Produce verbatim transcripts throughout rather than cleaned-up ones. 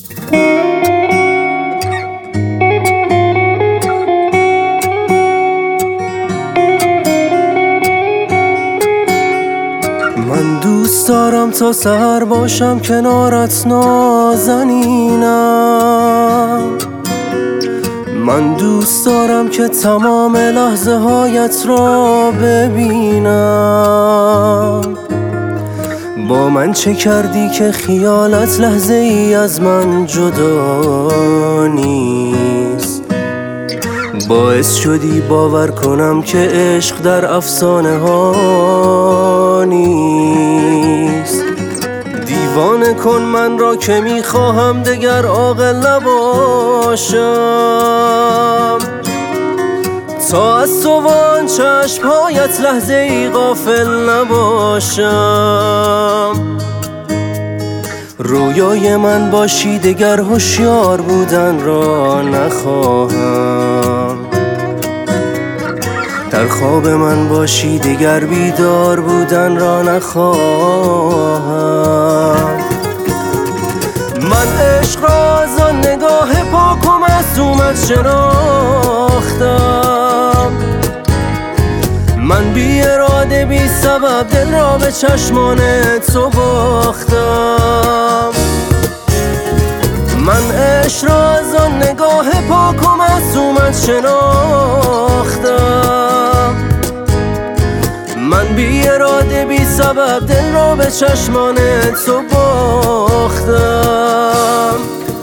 من دوست دارم تا سحر باشم کنارت نازنینم. من دوست دارم که تمام لحظه هایت را ببینم. با من چه کردی که خیالت لحظه ای از من جدا نیست؟ باعث شدی باور کنم که عشق در افسانه ها نیست. دیوانه کن من را که میخواهم دگر عاقل نباشم، تا از تو و آن چشمهایت لحظه ای غافل نباشم. رویای من باشی دگر هوشیار بودن را نخواهم. در خواب من باشی دگر بیدار بودن را نخواهم. من عشق را از آن نگاه پاک و معصومت شناختم. من بی اراده بی سبب دل را به چشمان تو باختم. من عشق را از آن نگاه پاک و معصومت شناختم. من بی اراده بی سبب دل را به چشمان تو باختم.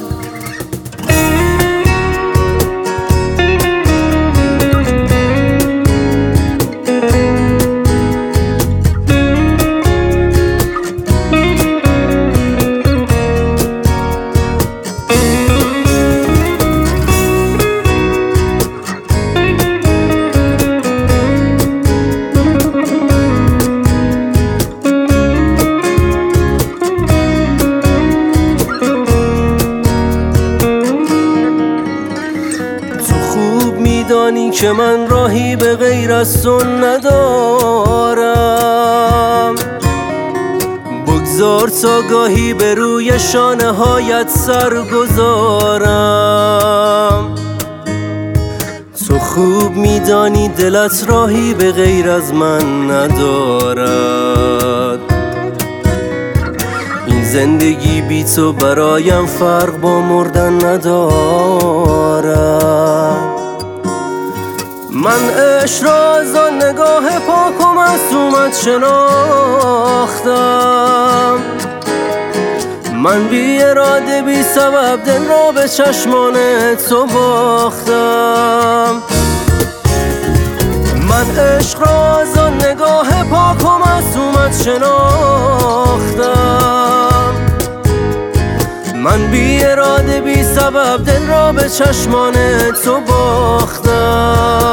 میدانی که من راهی به غیر از تو ندارم. بگذار تا گاهی به روی شانه هایت سر گذارم. تو خوب میدانی دلت راهی به غیر از من ندارد. این زندگی بی تو برایم فرق با مردن ندارد. من عشق را از آن نگاه پاک و معصومت شناختم. من بی اراده بی سبب دل را به چشمان تو باختم. من عشق را از آن نگاه پاک و معصومت شناختم. من بی اراده بی سبب دل را به چشمان تو باختم.